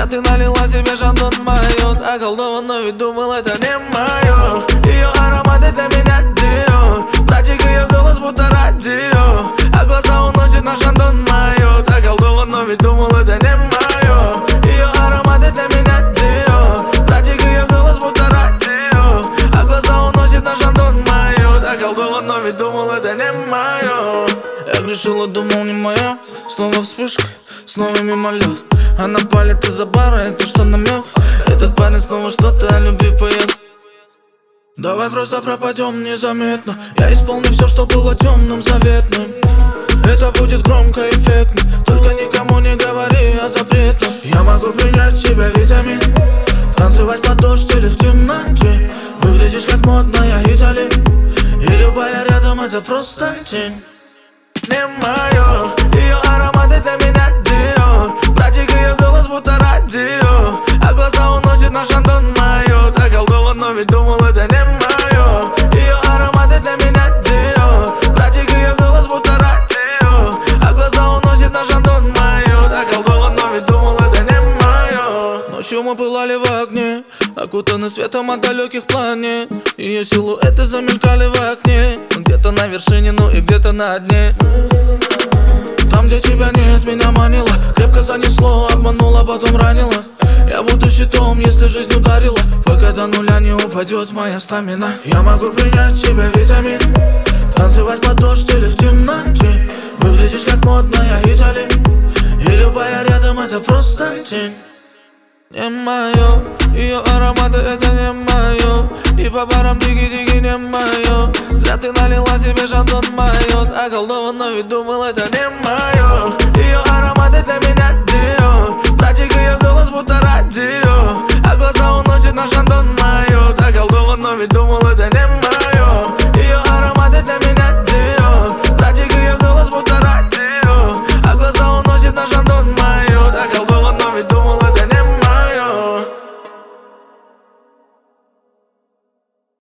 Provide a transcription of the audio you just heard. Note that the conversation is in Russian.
Зря ты налила себе шандон майот. Околдован, но ведь думал, это не мое. Ее ароматы для меня дио. Братик, ее голос будто радио. А глаза уносит на шандон майот. Околдован, но ведь думал, это не мое. Ее ароматы для меня дио. Братик, ее голос будто радио. А глаза уносит на шандон майот. Околдован, но ведь думал, это не мое. Я грешила, думал, не моя. Снова вспышка, снова мимолет. Она палит из-за бара, это что, намек? Этот парень снова что-то о любви поет. Давай просто пропадем незаметно. Я исполню все, что было темным, заветным. Это будет громко, эффектно. Только никому не говори о запретном. Я могу принять в себя витамин. Танцевать под дождь или в темноте. Выглядишь как модная Итали. И любая рядом, это просто тень. Не мое, ее ароматы для меня дио. Братик, ее голос будто радио. А глаза уносит на шандон майот. Околдован, но ведь думал, это не мое. Ее ароматы для меня дио. Братик, ее голос будто радио. А глаза уносит на шандон майот. Околдован, но ведь думал, это не мое. Ночью мы пылали в огне, окутаны светом от далеких планет. Ее силуэты замелькали в окне. Где-то на вершине, ну и где-то на дне. Там, где тебя нет, меня манила. Крепко занесло, обманула, потом ранила. Я буду щитом, если жизнь ударила. Пока до нуля не упадет моя стамина. Я могу принять в себя витамин. Танцевать под дождь или в темноте. Выглядишь как модная Итали. И любая рядом, это просто тень. Не мое, ее ароматы это не мое. И по барам диги-диги не мое. Зря ты налила себе шандон майот. Околдован, но ведь думал, это не мое. Ее ароматы для меня дио. Братик, ее голос будто радио. А глаза уносит на шандон майот. Околдован, но ведь думал,